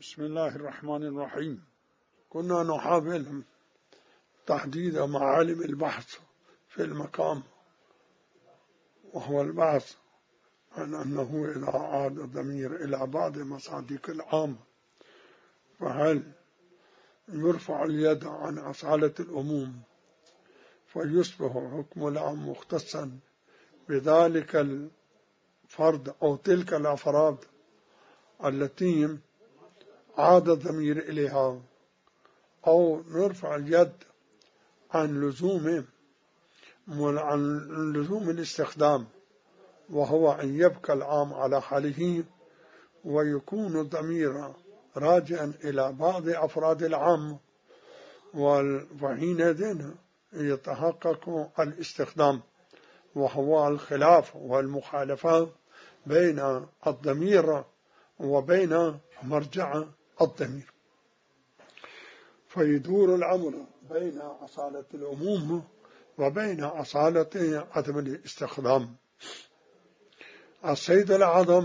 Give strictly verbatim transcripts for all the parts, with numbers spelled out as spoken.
بسم الله الرحمن الرحيم. كنا نحاول تحديد معالم البحث في المقام، وهو البحث عن أنه إذا عاد الضمير إلى بعض مصادق العام فهل يرفع اليد عن أصالة العموم فيصبح حكم العام مختصا بذلك الفرد أو تلك الأفراد التي عاد الضمير إليها، أو نرفع اليد عن لزوم عن لزوم الاستخدام، وهو أن يبقى العام على حاله ويكون الضمير راجعا إلى بعض أفراد العام، وحينئذ يتحقق الاستخدام، وهو الخلاف والمخالفة بين الضمير وبين مرجع الضمير، فيدور الأمر بين أصالة العموم وبين أصالة عدم الاستخدام. السيد الأعظم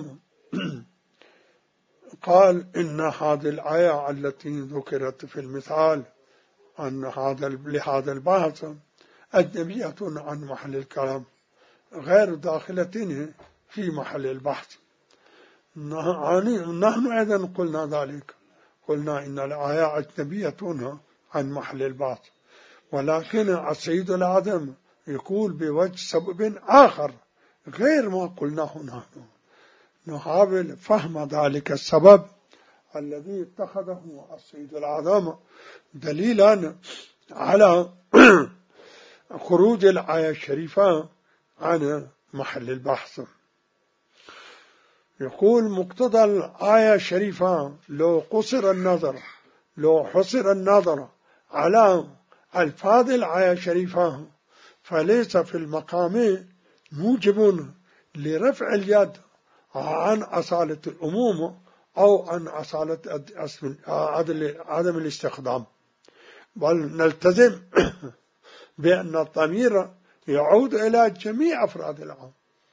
قال إن هذه الآية التي ذكرت في المثال أن هذا لهذا البحث أجنبية عن محل الكلام غير داخلة في محل البحث. نحن أيضا قلنا ذلك، قلنا إن الآية أجنبية عن محل البحث، ولكن السيد الأعظم يقول بوجه سبب آخر غير ما قلناه نحن، نحاول فهم ذلك السبب الذي اتخذه السيد الأعظم دليلا على خروج الآية الشريفة عن محل البحث. يقول مقتضى الآية الشريفة لو قصر النظر لو حصر النظر على ألفاظ الآية الشريفة فليس في المقام موجب لرفع اليد عن أصالة العموم أو عن أصالة عدم الاستخدام، بل نلتزم بأن الضمير يعود إلى جميع أفراد العام.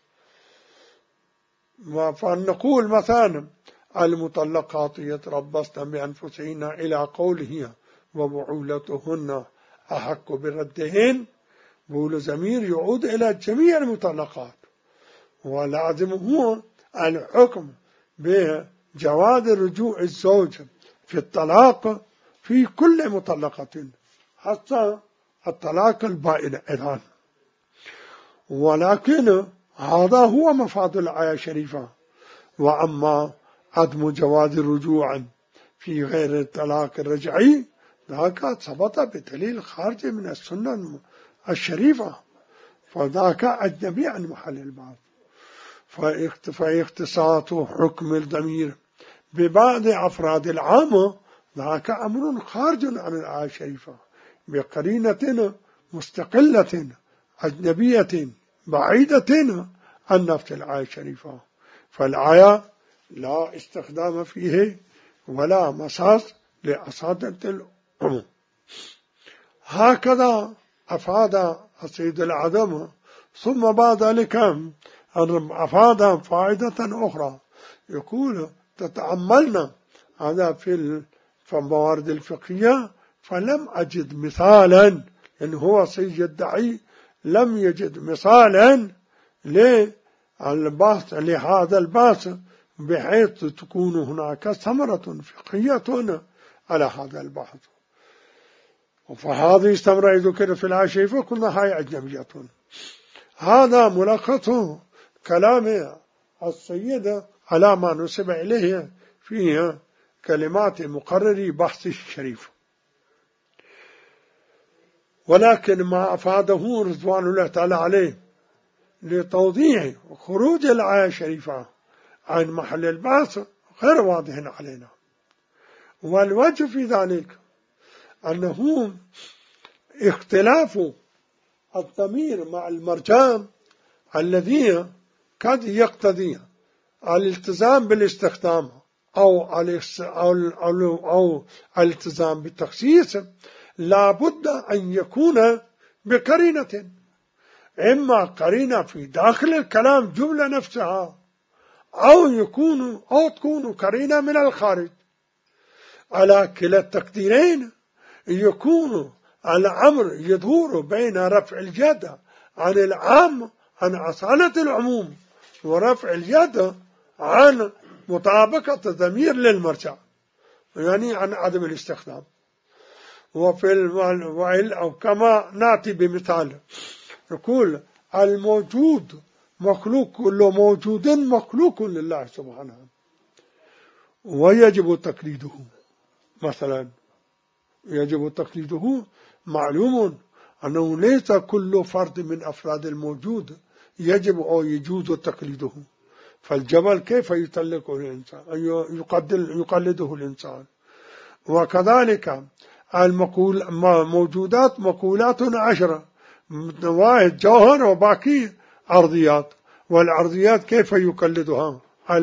فنقول مثلا المطلقات يتربصن بأنفسهن إلى قوله وبعولتهن أحق بردهن، بول ضمير يعود إلى جميع المطلقات، ولازم هو الحكم بجواز رجوع الزوج في الطلاق في كل مطلقة حتى الطلاق البائن أيضا. ولكن هذا هو مفاد الآية الشريفة. وأما عدم جواز الرجوع في غير الطلاق الرجعي ذاك ثبت بدليل خارج من السنة الشريفة، فذاك أجنبي عن محل البحث. فاختصاص حكم الضمير ببعض أفراد العام ذاك أمر خارج عن الآية الشريفة بقرينة مستقلة أجنبية بعيدة عن نفس الآية الشريفة، فالآية لا استخدام فيه ولا مساس لأصالة العموم. هكذا أفاد السيد الأعظم، ثم بعد ذلك أفاد فائدة أخرى، يقول تتأملنا هذا في الموارد الفقهية فلم أجد مثالا، إن هو سيد يدعي لم يجد مثالا للبحث لهذا البحث بحيث تكون هناك ثمرة فقهية على هذا البحث. فهذه الثمرة ذكرت في الآية الشريفة كلها هي أجنبية. هذا ملخص كلام السيد على ما نسب إليه في كلمات مقرر بحث الشريف. ولكن ما أفاده رضوان الله تعالى عليه لتوضيح خروج الآية الشريفة عن محل البحث غير واضح علينا، والوجه في ذلك أنه اختلاف الضمير مع المرجع الذي قد يقتضي الالتزام بالاستخدام أو أو الالتزام بالتخصيص لا بد أن يكون بقرينة، إما قرينة في داخل الكلام جملة نفسها، أو يكون أو تكون قرينة من الخارج. على كلا التقديرين يكون الأمر يدور بين رفع اليد عن العام عن أصالة العموم ورفع اليد عن مطابقة الضمير للمرجع، يعني عن عدم الاستخدام. وفي الوعل أو كما نأتي بمثال يقول الموجود مخلوق، كل موجود مخلوق لله سبحانه ويجب تقليده. مثلا يجب تقليده، معلوم أنه ليس كل فرد من أفراد الموجود يجب أو يجوز تقليده، فالجبل كيف يطلقه الإنسان يقلده الإنسان؟ وكذلك المقول موجودات مقولات عشرة، واحد جوهر وباقي أرضيات، والأرضيات كيف يقلدها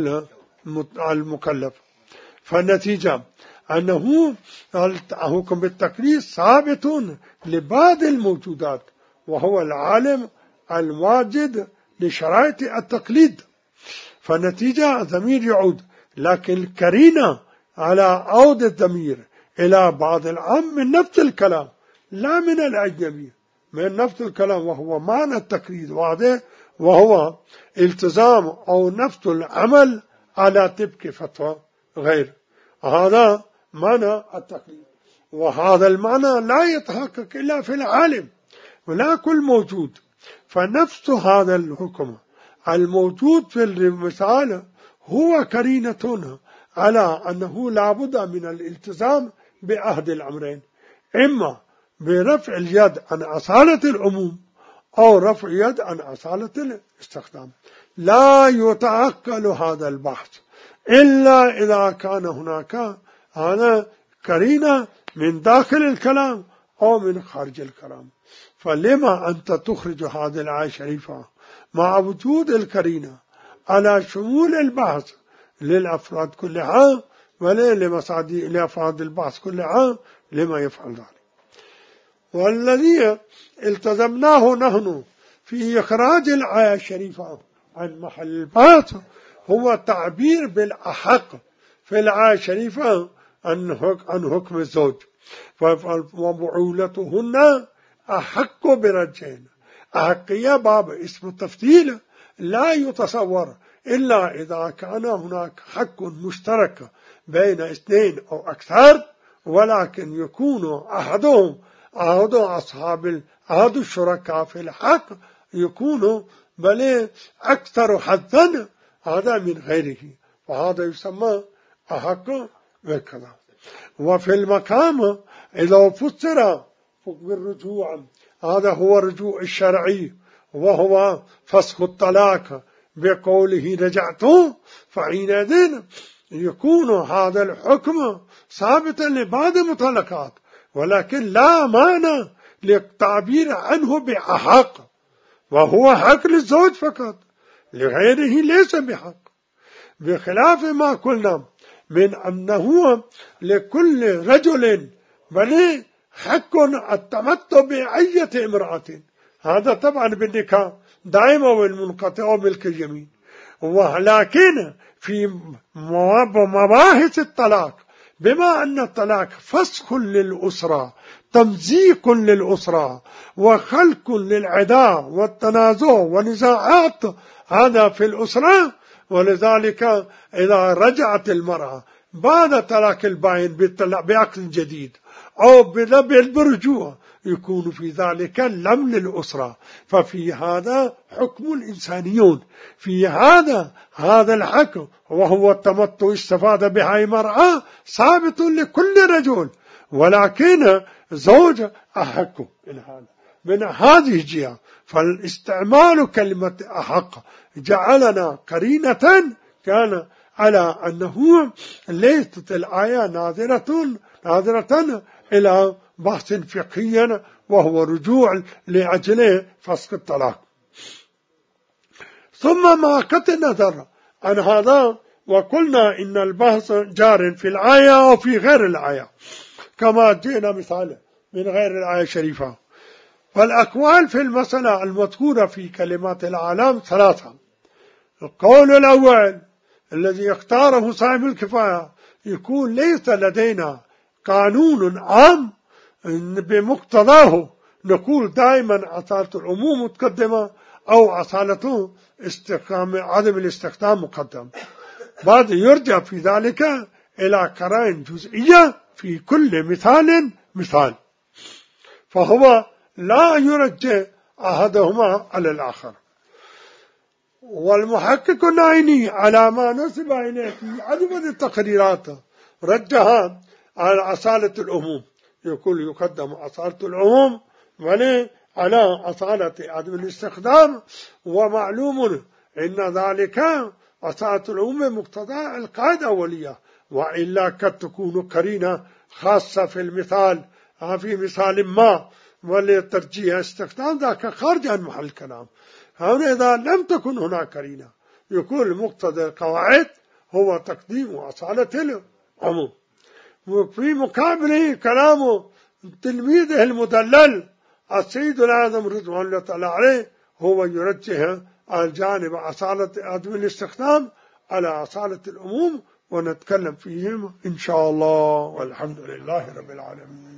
المكلف؟ فالنتيجة أنه الحكم بالتقليد ثابت لبعض الموجودات، وهو العالم الواجد لشرائط التقليد. فالنتيجة الضمير يعود، لكن الكرينة على عودة الضمير إلى بعض العام من نفس الكلام لا من الأجنبي، من نفس الكلام، وهو معنى التقليد واضح، وهو التزام أو نفس العمل على طبق فتوى غير. هذا معنى التقليد، وهذا المعنى لا يتحقق إلا في العالم ولا كل موجود. فنفس هذا الحكم الموجود في المثال هو كرينة على أنه لا بد من الالتزام بأحد الأمرين، إما برفع اليد عن أصالة العموم أو رفع اليد عن أصالة الاستخدام. لا يتعقل هذا البحث إلا إذا كان هناك هذا كرينة من داخل الكلام أو من خارج الكلام. فلما أنت تخرج هذه الآية الشريفة مع وجود الكرينة على شمول البحث للأفراد كلها ولا لأفراد البحث كلها؟ لما يفعل ذلك؟ والذي التزمناه نحن في إخراج الآية الشريفة عن محل البحث هو التعبير بالأحق في الآية الشريفة عن حكم الزوج، وبعولتهن أحق برجعين. أحقية باب اسم التفضيل لا يتصور إلا إذا كان هناك حق مشترك بين اثنين أو أكثر، ولكن يكون أحدهم أحد أصحاب أحد الشركاء في الحق يكون بل أكثر حظا هذا من غيره، وهذا يسمى أحق وكذا. وفي المقام إذا فسر بالرجوع، هذا هو الرجوع الشرعي وهو فسخ الطلاق بقوله رجعت، فحينئذ يكون هذا الحكم ثابتا لبعض المطلقات، ولكن لا معنى للتعبير عنه بحق، وهو حق للزوج فقط، لغيره ليس بحق، بخلاف ما قلنا من أنه لكل رجل بل حق التمتع بأية امرأة. هذا طبعا بالنكاح دائما والمنقطع وملك اليمين، ولكن في مباحث الطلاق بما أن الطلاق فسخ للأسرة، تمزيق للأسرة، وخلق للعداء والتنازع والنزاعات هذا في الأسرة، ولذلك إذا رجعت المرأة بعد طلاق البائن بعقد جديد أو بالرجوع يكون في ذلك لم للأسرة. ففي هذا حكم الإنسانيون، في هذا هذا الحكم وهو التمتع استفاد بها المرأة ثابت لكل رجل، ولكن زوج أحق من هذه الجهة. فالاستعمال كلمة أحق جعلنا قرينة كان على أنه ليست الآية ناظرة ناظرة إلى بحث فقهي وهو رجوع لأجل فسخ الطلاق. ثم ما قد نظر عن هذا وقلنا إن البحث جار في الآية وفي غير الآية كما جئنا مثال من غير الآية الشريفة. فالأقوال في المسألة المذكورة في كلمات العالم ثلاثة. القول الأول الذي اختاره صاحب الكفاية يكون ليس لدينا قانون عام بمقتضاه نقول دائما أصالة العموم متقدمة أو أصالة استخدام عدم الاستخدام مقدم، بعد يرجع في ذلك إلى قرائن جزئية في كل مثال مثال، فهو لا يرجع أحدهما على الآخر. والمحقق العيني على ما نسب إليه في عدد التقريرات رجها على أصالة العموم، يقول يقدم أصالة العموم ولي على أصالة عدم الاستخدام، ومعلوم إن ذلك أصالة العموم مقتضى القاعدة الأولية، وإلا قد تكون قرينة خاصة في المثال في مثال ما ولترجيح استخدام ذاك خارج عن محل الكلام. هنا إذا لم تكن هناك قرينة يكون مقتضى القواعد هو تقديم أصالة العموم. وفي مقابله كلام تلميذه المدلل السيد الأعظم رضوان الله تعالى عليه هو يرجح الجانب أصالة عدم الاستخدام على أصالة العموم، ونتكلم فيهم إن شاء الله، والحمد لله رب العالمين.